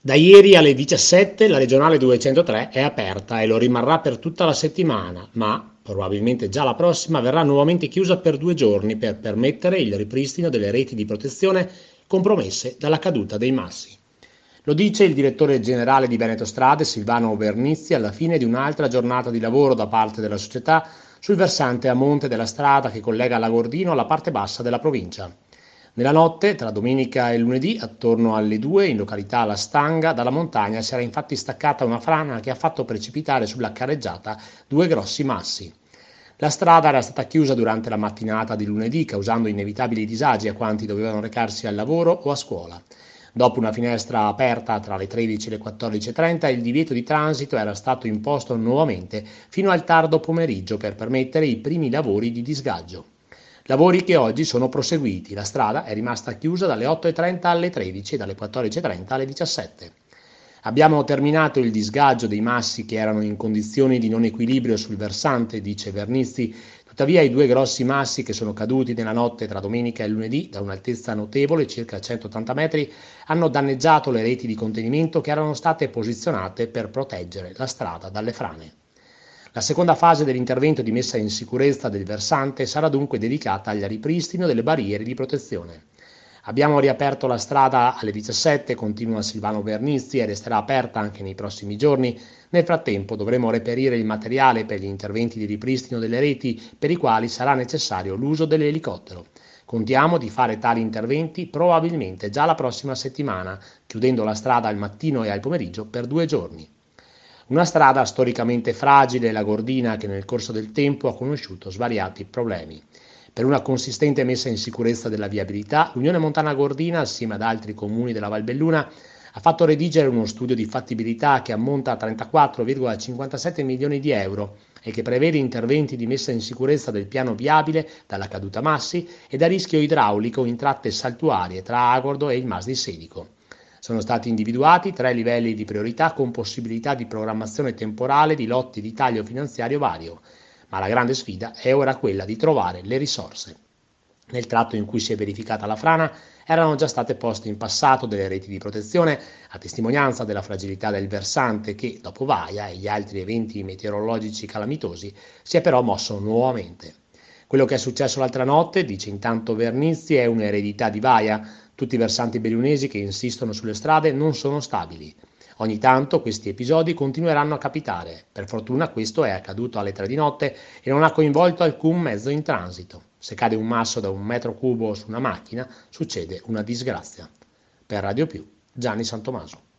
Da ieri alle 17 la regionale 203 è aperta e lo rimarrà per tutta la settimana, ma probabilmente già la prossima verrà nuovamente chiusa per 2 giorni per permettere il ripristino delle reti di protezione compromesse dalla caduta dei massi. Lo dice il direttore generale di Veneto Strade, Silvano Vernizzi, alla fine di un'altra giornata di lavoro da parte della società sul versante a monte della strada che collega Lagordino alla parte bassa della provincia. Nella notte, tra domenica e lunedì, attorno alle 2, in località La Stanga, dalla montagna si era infatti staccata una frana che ha fatto precipitare sulla carreggiata due grossi massi. La strada era stata chiusa durante la mattinata di lunedì, causando inevitabili disagi a quanti dovevano recarsi al lavoro o a scuola. Dopo una finestra aperta tra le 13 e le 14.30, il divieto di transito era stato imposto nuovamente fino al tardo pomeriggio per permettere i primi lavori di disgaggio. Lavori che oggi sono proseguiti. La strada è rimasta chiusa dalle 8.30 alle 13 e dalle 14.30 alle 17. Abbiamo terminato il disgaggio dei massi che erano in condizioni di non equilibrio sul versante, dice Vernizzi. Tuttavia i due grossi massi che sono caduti nella notte tra domenica e lunedì da un'altezza notevole, circa 180 metri, hanno danneggiato le reti di contenimento che erano state posizionate per proteggere la strada dalle frane. La seconda fase dell'intervento di messa in sicurezza del versante sarà dunque dedicata al ripristino delle barriere di protezione. Abbiamo riaperto la strada alle 17, continua Silvano Vernizzi, e resterà aperta anche nei prossimi giorni. Nel frattempo dovremo reperire il materiale per gli interventi di ripristino delle reti per i quali sarà necessario l'uso dell'elicottero. Contiamo di fare tali interventi probabilmente già la prossima settimana, chiudendo la strada al mattino e al pomeriggio per 2 giorni. Una strada storicamente fragile, la Gordina, che nel corso del tempo ha conosciuto svariati problemi. Per una consistente messa in sicurezza della viabilità, l'Unione Montana Gordina, assieme ad altri comuni della Valbelluna, ha fatto redigere uno studio di fattibilità che ammonta a 34,57 milioni di euro e che prevede interventi di messa in sicurezza del piano viabile dalla caduta massi e da rischio idraulico in tratte saltuarie tra Agordo e il Mas di Sedico. Sono stati individuati 3 livelli di priorità con possibilità di programmazione temporale di lotti di taglio finanziario vario, ma la grande sfida è ora quella di trovare le risorse. Nel tratto in cui si è verificata la frana erano già state poste in passato delle reti di protezione, a testimonianza della fragilità del versante che, dopo Vaia e gli altri eventi meteorologici calamitosi, si è però mosso nuovamente. Quello che è successo l'altra notte, dice intanto Vernizzi, è un'eredità di Vaia. Tutti i versanti bellunesi che insistono sulle strade non sono stabili. Ogni tanto questi episodi continueranno a capitare. Per fortuna questo è accaduto alle 3 di notte e non ha coinvolto alcun mezzo in transito. Se cade un masso da 1 metro cubo su una macchina, succede una disgrazia. Per Radio Più, Gianni Santomaso.